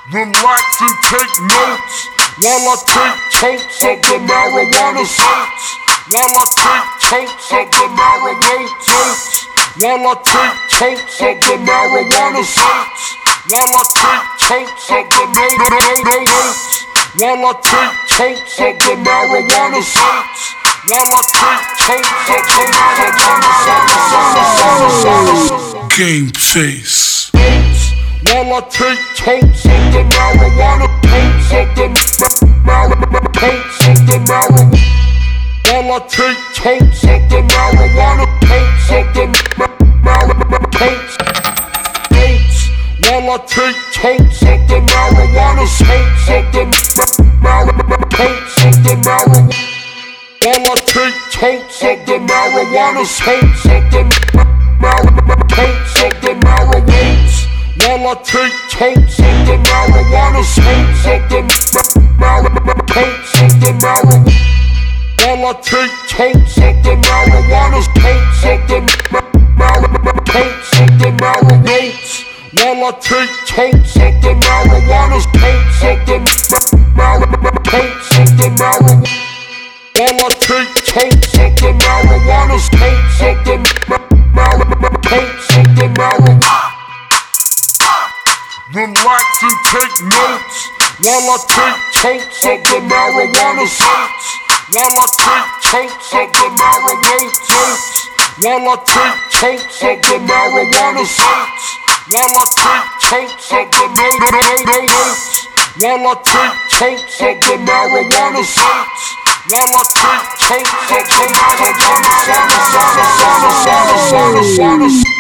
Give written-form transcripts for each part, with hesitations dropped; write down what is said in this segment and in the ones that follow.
Relax and take notes while I take totes of the marijuana totes. While I take totes of the marijuana totes. While I take totes of the marijuana totes. While I take totes of the notes. While I take totes of the marijuana totes. While I take totes of the marijuana totes. Game face. While I take totes of the marijuana, totes of the marijuana, totes of the marijuana. While I take totes of the marijuana, totes of the marijuana, totes. While I take totes of the marijuana, totes of the marijuana, totes of the marijuana. While I take totes of the marijuana, totes of the marijuana, totes of the marijuana. While I take totes of the marijuana, totes of the marijuana, totes of the marijuana. While I take totes of the marijuana, totes of the marijuana, totes of the marijuana. While I take totes of the marijuana, totes of the marijuana, totes of the marijuana. While I take totes of the marijuana, totes of the marijuana, totes of the marijuana. Relax and take notes while I take totes of the marijuana totes. While I take totes of the marijuana totes. While I take totes of the marijuana totes. While I take totes of the notes. While I take totes of the marijuana totes. While I take totes of the marijuana totes.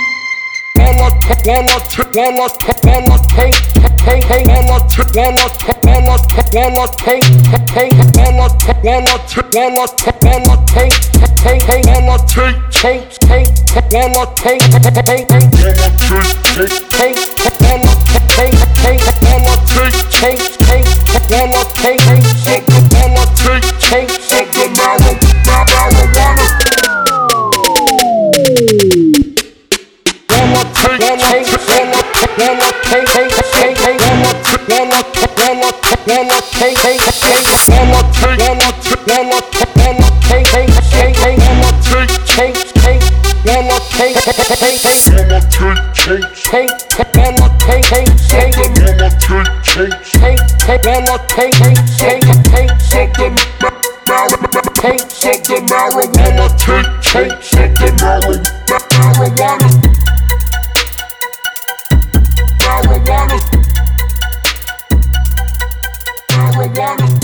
Marijuana.